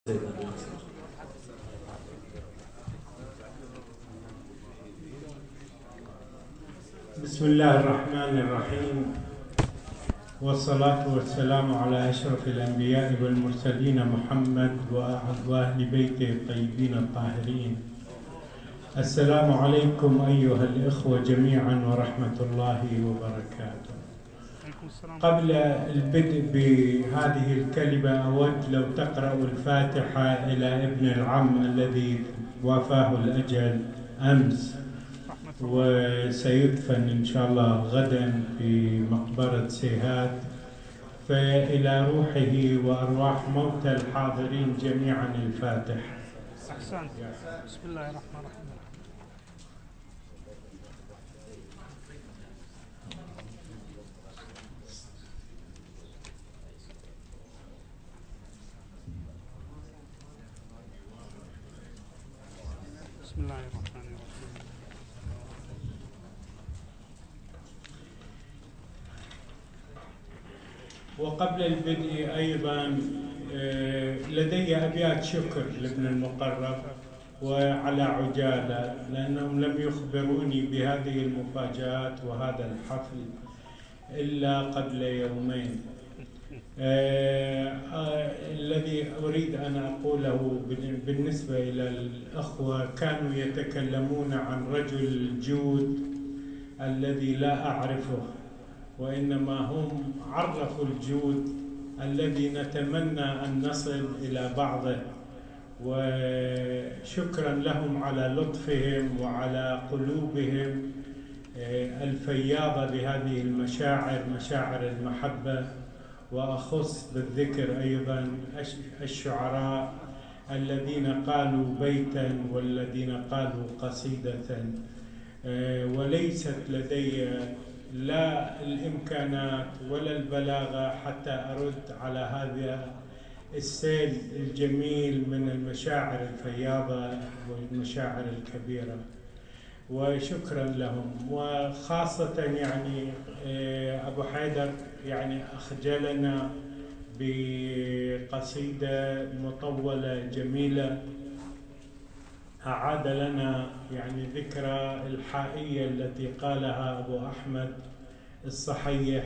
بسم الله الرحمن الرحيم، والصلاة والسلام على أشرف الأنبياء والمرسلين محمد وأهل بيته الطيبين الطاهرين. السلام عليكم أيها الإخوة جميعا ورحمة الله وبركاته. قبل البدء بهذه الكلمة أود لو تقرأوا الفاتحة إلى ابن العم الذي وافاه الأجل أمس وسيدفن إن شاء الله غدا في مقبرة سيهات، فإلى روحه وأرواح موتى الحاضرين جميعا الفاتحة. أحسنت. بسم الله الرحمن الرحيم. بسم الله الرحمن الرحيم. وقبل البدء أيضا لدي أبيات شكر لابن المقرب وعلى عجالة، لأنهم لم يخبروني بهذه المفاجآت وهذا الحفل إلا قبل يومين. الذي أريد أن أقوله بالنسبة إلى الأخوة، كانوا يتكلمون عن رجل الجود الذي لا أعرفه، وإنما هم عرفوا الجود الذي نتمنى أن نصل إلى بعضه، وشكرا لهم على لطفهم وعلى قلوبهم الفياضة بهذه المشاعر، مشاعر المحبة. وأخص بالذكر أيضا الشعراء الذين قالوا بيتا والذين قالوا قصيدة، وليست لدي لا الإمكانات ولا البلاغة حتى أرد على هذا السيل الجميل من المشاعر الفياضة والمشاعر الكبيرة، وشكرا لهم. وخاصة يعني أبو حيدر يعني أخجلنا بقصيدة مطولة جميلة، أعاد لنا يعني ذكرى الحائية التي قالها أبو أحمد الصحيح،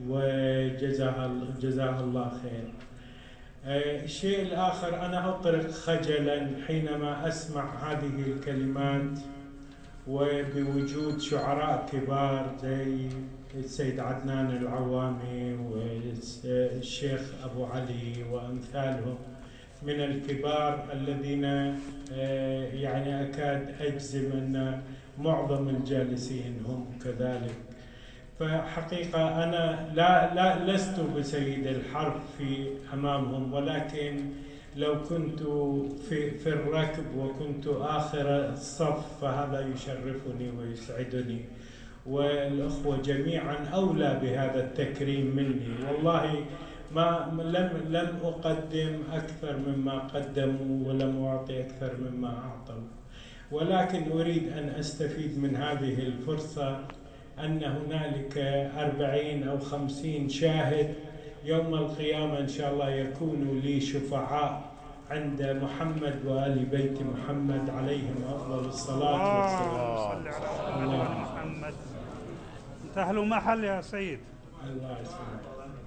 وجزاه الله خير. الشيء الآخر، أنا أطرق خجلا حينما أسمع هذه الكلمات وبوجود شعراء كبار زي السيد عدنان العوامي والشيخ أبو علي وأمثالهم من الكبار الذين يعني أكاد أجزم أن معظم الجالسين هم كذلك. فحقيقة أنا لست بسيد الحرب في أمامهم، ولكن لو كنت في الركب وكنت آخر الصف فهذا يشرفني ويسعدني، والأخوة جميعا أولى بهذا التكريم مني. والله لم أقدم أكثر مما قدموا ولم أعطي أكثر مما أعطوا، ولكن أريد أن أستفيد من هذه الفرصة أن هنالك 40 أو 50 شاهد يوم القيامة إن شاء الله يكونوا لي شفعاء عند محمد وآل بيت محمد عليهم أفضل الصلاة والسلام. صل على محمد. انت أهل محل يا سيد. الله يسلمك.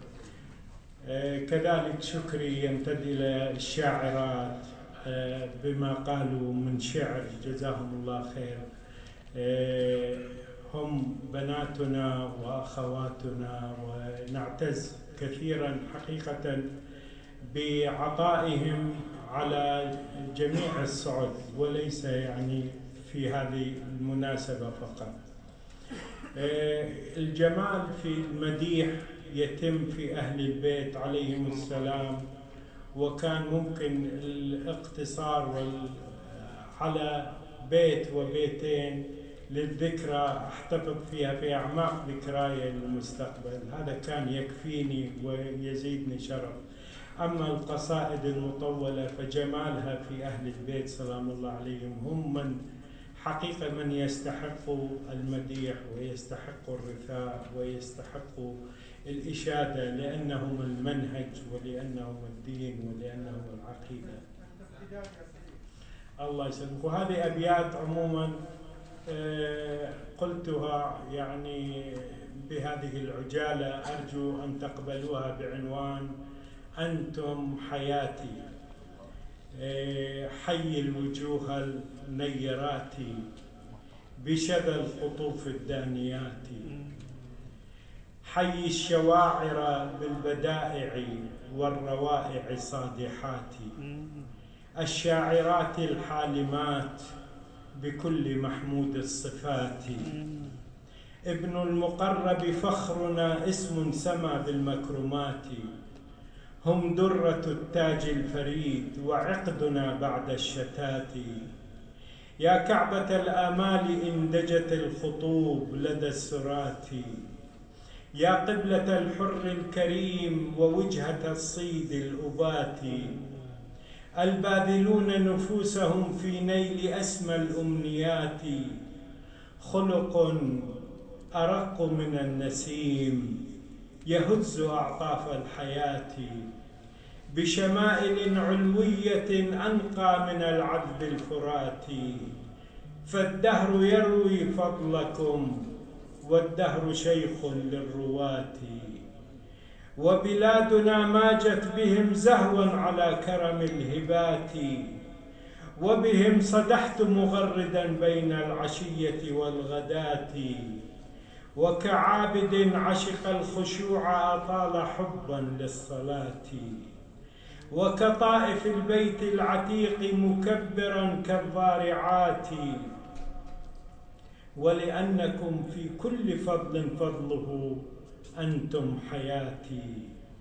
كذلك شكري يمتد إلى الشاعرات بما قالوا من شعر، جزاهم الله خير. هم بناتنا وأخواتنا، ونعتز كثيرا حقيقة بعطائهم على جميع الصعد، وليس يعني في هذه المناسبة فقط. الجمال في المديح يتم في أهل البيت عليهم السلام، وكان ممكن الاقتصار على بيت وبيتين للذكرى أحتفظ فيها في أعماق ذكراي للمستقبل، هذا كان يكفيني ويزيدني شرف. أما القصائد المطولة فجمالها في أهل البيت سلام الله عليهم، هم من حقيقة من يستحقوا المديح ويستحقوا الرثاء ويستحقوا الإشادة، لأنهم المنهج ولأنهم الدين ولأنهم العقيدة. الله يسلمك. وهذه أبيات عموما قلتها يعني بهذه العجالة، أرجو أن تقبلوها بعنوان أنتم حياتي. حي الوجوه النيرات بشذا القطوف الدانيات، حي الشواعر بالبدائع والروائع صادحات، الشاعرات الحالمات بكل محمود الصفات. ابن المقرب فخرنا اسم سما بالمكرمات، هم درة التاج الفريد وعقدنا بعد الشتات. يا كعبة الآمال إن دجت الخطوب لدى السرات، يا قبلة الحر الكريم ووجهة الصيد الأبات. الباذلون نفوسهم في نيل أسمى الأمنيات، خلق أرق من النسيم يهز أعطاف الحياة، بشمائل علوية أنقى من العذب الفرات. فالدهر يروي فضلكم والدهر شيخ للرواة، وبلادنا ماجت بهم زهوا على كرم الهبات، وبهم صدحت مغردا بين العشية والغداة. وكعابد عشق الخشوع أطال حبا للصلاة، وكطائف البيت العتيق مكبرا كالضارعات. ولأنكم في كل فضل فضله أنتم حياتي،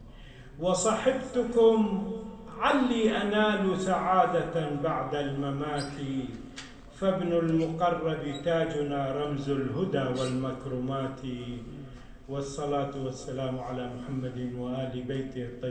وصحبتكم علي أنال سعادة بعد الممات. فابن المقرب تاجنا رمز الهدى والمكرمات. والصلاة والسلام على محمد وآل بيته الطيبين.